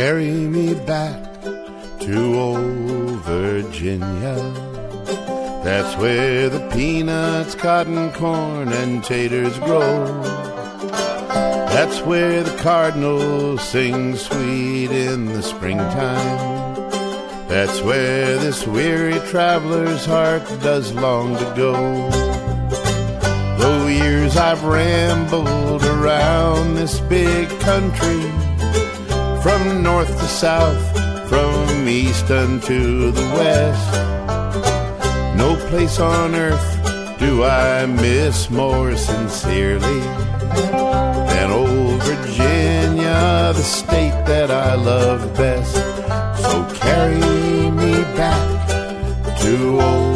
carry me back to old Virginia. That's where the peanuts, cotton, corn, and taters grow. That's where the cardinals sing sweet in the springtime. That's where this weary traveler's heart does long to go. Though years I've rambled around this big country, from north to south, from east unto the west, no place on earth do I miss more sincerely than old Virginia, the state that I love best. So carry me back to old